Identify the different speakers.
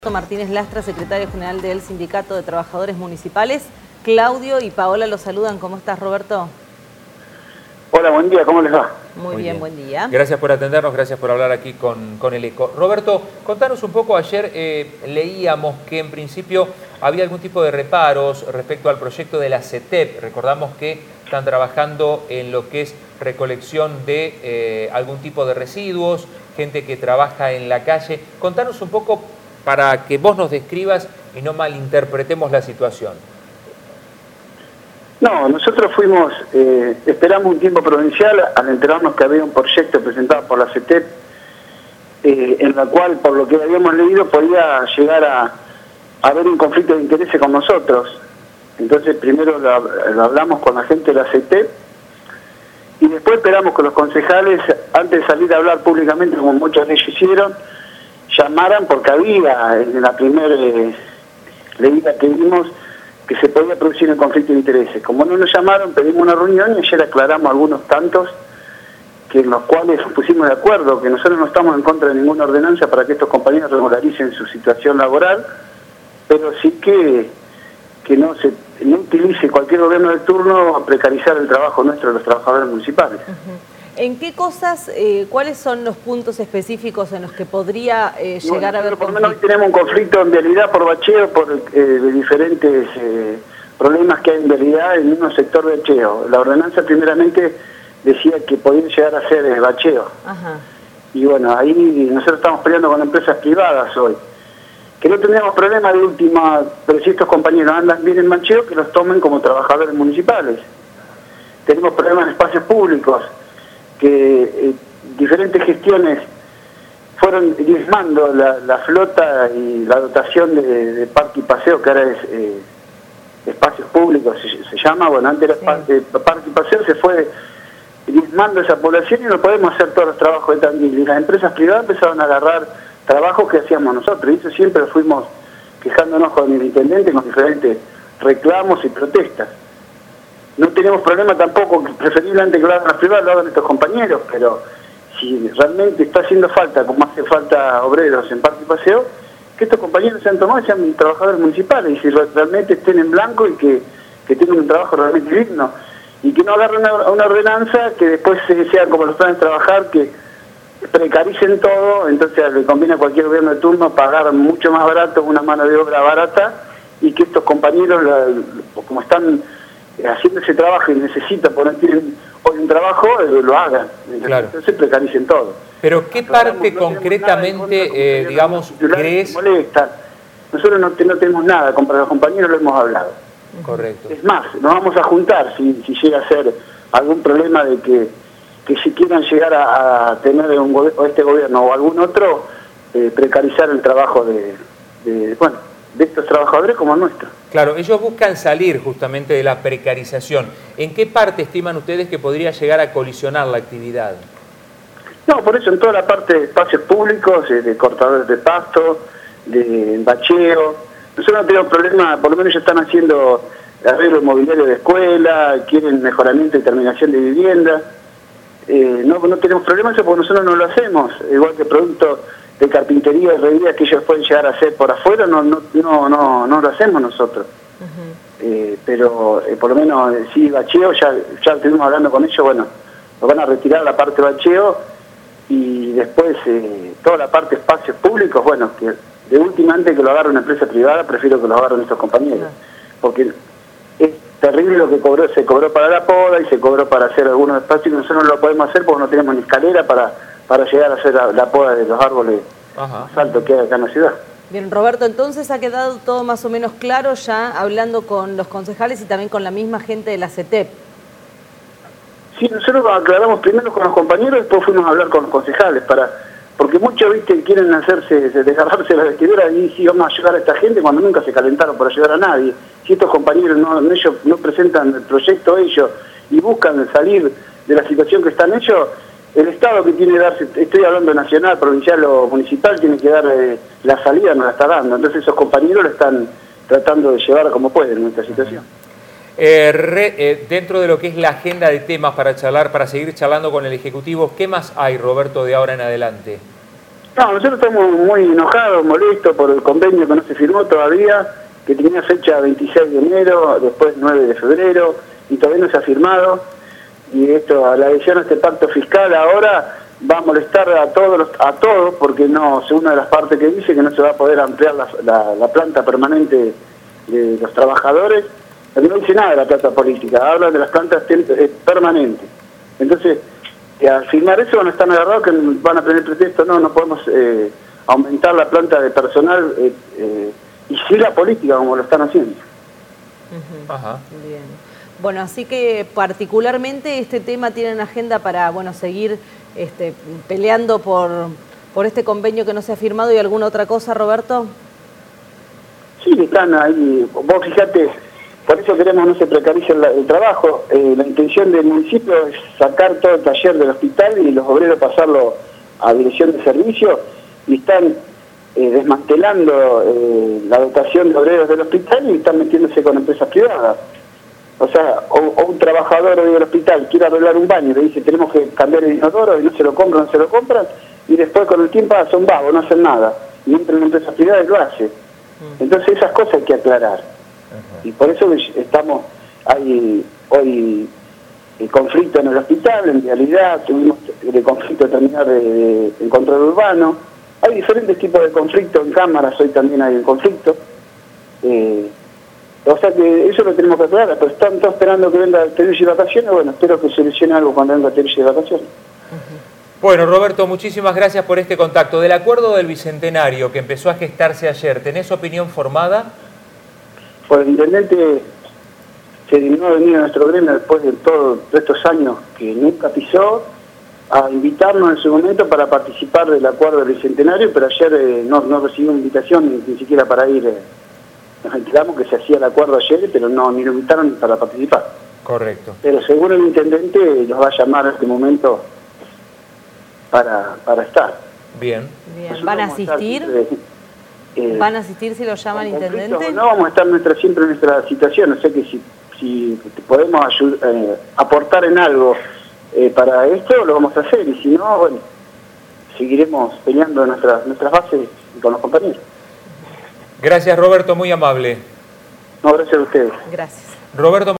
Speaker 1: Martínez Lastra, secretario general del Sindicato de Trabajadores Municipales. Claudio y Paola los saludan. ¿Cómo estás, Roberto?
Speaker 2: Hola, buen día, ¿cómo les va?
Speaker 1: Muy bien, buen día.
Speaker 3: Gracias por atendernos, gracias por hablar aquí con el ECO. Roberto, contanos un poco, ayer leíamos que en principio había algún tipo de reparos respecto al proyecto de la CETEP. Recordamos que están trabajando en lo que es recolección de algún tipo de residuos, gente que trabaja en la calle. Contanos un poco para que vos nos describas y no malinterpretemos la situación.
Speaker 2: No, nosotros fuimos, esperamos un tiempo provincial al enterarnos que había un proyecto presentado por la CETEP en la cual, por lo que habíamos leído, podía llegar a haber un conflicto de intereses con nosotros. Entonces primero lo hablamos con la gente de la CETEP y después esperamos que los concejales, antes de salir a hablar públicamente, como muchos de ellos hicieron, llamaran porque había en la primera leída que vimos que se podía producir un conflicto de intereses. Como no nos llamaron, pedimos una reunión y ayer aclaramos algunos tantos en los cuales nos pusimos de acuerdo, que nosotros no estamos en contra de ninguna ordenanza para que estos compañeros regularicen su situación laboral, pero sí que no utilice cualquier gobierno de turno a precarizar el trabajo nuestro de los trabajadores municipales.
Speaker 1: ¿En qué cosas, cuáles son los puntos específicos en los que podría llegar a haber conflicto?
Speaker 2: Por lo menos hoy tenemos un conflicto en vialidad por bacheo, por diferentes problemas que hay en vialidad en un sector de bacheo. La ordenanza primeramente decía que podían llegar a ser bacheo.
Speaker 1: Ajá.
Speaker 2: Y bueno, ahí nosotros estamos peleando con empresas privadas hoy. Que no tendríamos problema de última, pero si estos compañeros andan bien en bacheo, que los tomen como trabajadores municipales. Tenemos problemas en espacios públicos, que diferentes gestiones fueron diezmando la flota y la dotación de parque y paseo, que ahora es espacios públicos, se llama. Bueno, antes era parque y paseo, se fue diezmando esa población y no podemos hacer todos los trabajos de Tandil. Y las empresas privadas empezaron a agarrar trabajos que hacíamos nosotros, y eso siempre fuimos quejándonos con el intendente con diferentes reclamos y protestas. No tenemos problema tampoco, preferiblemente que lo hagan las privadas, lo hagan estos compañeros, pero si realmente está haciendo falta, como hace falta obreros en parque y paseo, que estos compañeros sean tomados y sean trabajadores municipales, y si realmente estén en blanco y que tengan un trabajo realmente digno, y que no agarren una ordenanza que después sean como los planes de trabajar, que precaricen todo. Entonces le conviene a cualquier gobierno de turno pagar mucho más barato una mano de obra barata, y que estos compañeros, como están haciendo ese trabajo y necesitan, porque no tienen hoy un trabajo, lo hagan.
Speaker 3: Claro.
Speaker 2: Entonces precaricen todo.
Speaker 3: Pero ¿qué parte concretamente, digamos, crees?
Speaker 2: Molesta. Nosotros no tenemos nada, con los compañeros lo hemos hablado.
Speaker 3: Correcto.
Speaker 2: Es más, nos vamos a juntar si llega a ser algún problema de que si quieran llegar a tener este gobierno o algún otro, precarizar el trabajo de estos trabajadores como el nuestro.
Speaker 3: Claro, ellos buscan salir justamente de la precarización. ¿En qué parte estiman ustedes que podría llegar a colisionar la actividad?
Speaker 2: No, por eso en toda la parte de espacios públicos, de cortadores de pasto, de bacheo. Nosotros no tenemos problema, por lo menos ellos están haciendo arreglo inmobiliario de escuela, quieren mejoramiento y terminación de vivienda. No tenemos problema eso porque nosotros no lo hacemos, igual que productos de carpintería y herrería que ellos pueden llegar a hacer por afuera, no lo hacemos nosotros. Pero por lo menos sí, bacheo, ya estuvimos hablando con ellos, bueno, nos van a retirar la parte bacheo y después toda la parte de espacios públicos, bueno, que de última, antes que lo agarre una empresa privada, prefiero que lo agarren estos compañeros, porque es terrible lo que se cobró para la poda y se cobró para hacer algunos espacios, y nosotros no lo podemos hacer porque no tenemos ni escalera para llegar a hacer la poda de los árboles más altos que hay acá en la ciudad.
Speaker 1: Bien, Roberto, entonces ha quedado todo más o menos claro ya hablando con los concejales y también con la misma gente de la CETEP.
Speaker 2: Sí, nosotros aclaramos primero con los compañeros, después fuimos a hablar con los concejales, porque muchos, quieren desgarrarse la vestidura y si vamos a ayudar a esta gente cuando nunca se calentaron por ayudar a nadie. Si estos compañeros ellos no presentan el proyecto ellos y buscan salir de la situación que están ellos, el Estado que tiene que darse, estoy hablando nacional, provincial o municipal, tiene que dar la salida, no la está dando. Entonces esos compañeros lo están tratando de llevar como pueden en esta situación.
Speaker 3: Dentro de lo que es la agenda de temas para charlar, para seguir charlando con el Ejecutivo, ¿qué más hay, Roberto, de ahora en adelante?
Speaker 2: No, nosotros estamos muy enojados, molestos por el convenio que no se firmó todavía, que tenía fecha 26 de enero, después 9 de febrero, y todavía no se ha firmado. Y esto, a la adhesión a este pacto fiscal ahora va a molestar a todos, porque no, según una de las partes que dice que no se va a poder ampliar la planta permanente de los trabajadores, pero no dice nada de la planta política, habla de las plantas permanentes. Entonces, al firmar eso van a estar agarrados que van a tener pretexto, no podemos aumentar la planta de personal y sí la política como lo están haciendo.
Speaker 1: Ajá. Bien. Bueno, así que particularmente este tema tiene una agenda para, bueno, seguir peleando por este convenio que no se ha firmado. ¿Y alguna otra cosa, Roberto?
Speaker 2: Sí, están ahí. Vos fíjate, por eso queremos no se precarice el trabajo. La intención del municipio es sacar todo el taller del hospital y los obreros pasarlo a dirección de servicio, y están desmantelando la dotación de obreros del hospital y están metiéndose con empresas privadas. O sea, o un trabajador del hospital quiere arreglar un baño y le dice tenemos que cambiar el inodoro y no se lo compran, y después con el tiempo son vagos, no hacen nada. Y entra en empresas privadas y lo hace. Entonces esas cosas hay que aclarar. Y por eso hay hoy el conflicto en el hospital, en realidad tuvimos el conflicto de terminar en control urbano. Hay diferentes tipos de conflictos en cámaras, hoy también hay el conflicto. O sea que eso lo tenemos que aclarar, pero están todos esperando que venga Teruya y vacaciones. Bueno, espero que solucione algo cuando venga Teruya y vacaciones.
Speaker 3: Bueno, Roberto, muchísimas gracias por este contacto. Del acuerdo del Bicentenario que empezó a gestarse ayer, ¿tenés opinión formada?
Speaker 2: Pues el intendente se dignó a venir a nuestro gremio después de todos estos años que nunca pisó, a invitarnos en su momento para participar del acuerdo del Bicentenario, pero ayer no recibió invitación ni siquiera para ir. Nos enteramos que se hacía el acuerdo ayer, pero ni lo invitaron para participar.
Speaker 3: Correcto.
Speaker 2: Pero según el intendente los va a llamar en este momento para estar.
Speaker 3: Bien.
Speaker 1: ¿Van a asistir? ¿Van a asistir si lo llama el intendente?
Speaker 2: No, vamos a estar siempre en nuestra situación. O sea que si podemos aportar en algo para esto, lo vamos a hacer. Y si no, bueno, seguiremos peleando en nuestras bases y con los compañeros.
Speaker 3: Gracias, Roberto, muy amable.
Speaker 2: No, gracias a ustedes.
Speaker 1: Gracias.
Speaker 3: Roberto